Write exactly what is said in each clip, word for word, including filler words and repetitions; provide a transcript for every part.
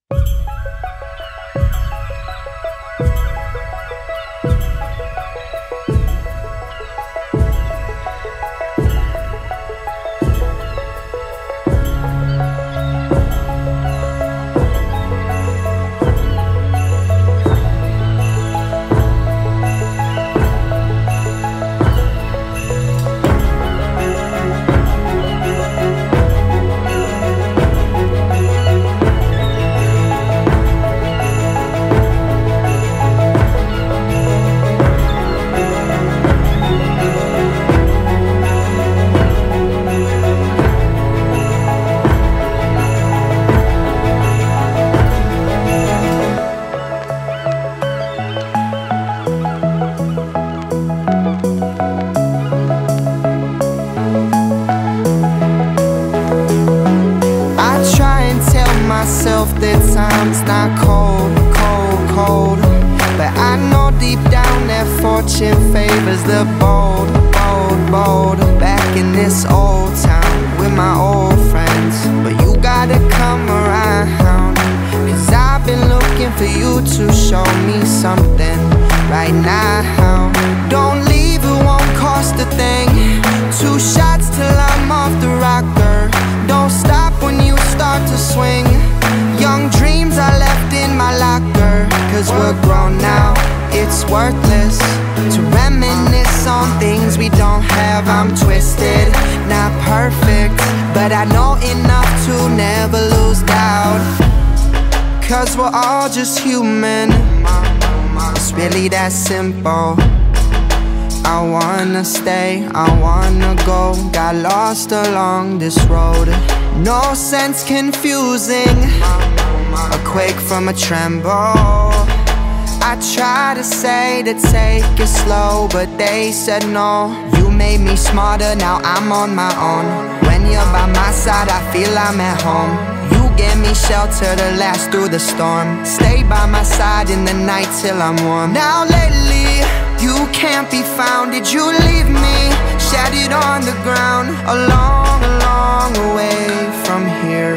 Myself that time's not cold, cold, cold. But I know deep down that fortune favors the bold, bold, bold. Back in this old town with my old friends, but you gotta come around, cause I've been looking for you to show me something right now. Don't leave, it won't cost a thing. Two shots till I'm off the rocker. Don't stop when you start to swing. Young dreams are left in my locker, cause we're grown now, it's worthless to reminisce on things we don't have. I'm twisted, not perfect, but I know enough to never lose doubt, cause we're all just human. It's really that simple. I wanna stay, I wanna go. Got lost along this road. No sense confusing a quake from a tremble. I try to say to take it slow, but they said no. You made me smarter, now I'm on my own. When you're by my side, I feel I'm at home. You give me shelter to last through the storm. Stay by my side in the night till I'm warm. Now lately, you can't be found. Did you leave me shattered on the ground? A long, a long way from here.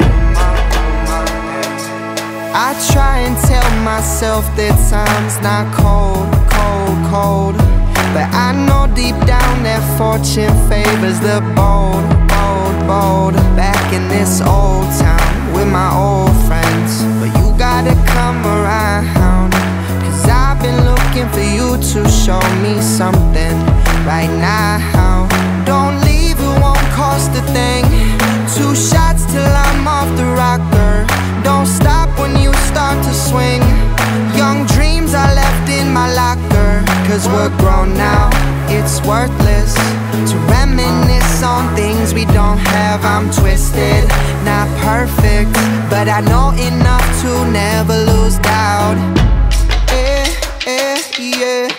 I try and tell myself that time's not cold, cold, cold. But I know deep down that fortune favors the bold, bold, bold. Back in this old town with my old friends, but you gotta come around, cause I've been looking for you to show me something right now. Don't leave, it won't cost a thing. Two shots till I'm off the rocker. Don't stop when you start to swing. Young dreams are left in my locker, cause we're grown now, it's worthless to reminisce on things we don't have. I'm twisted, not perfect, but I know enough to never lose doubt. Yeah, yeah, yeah.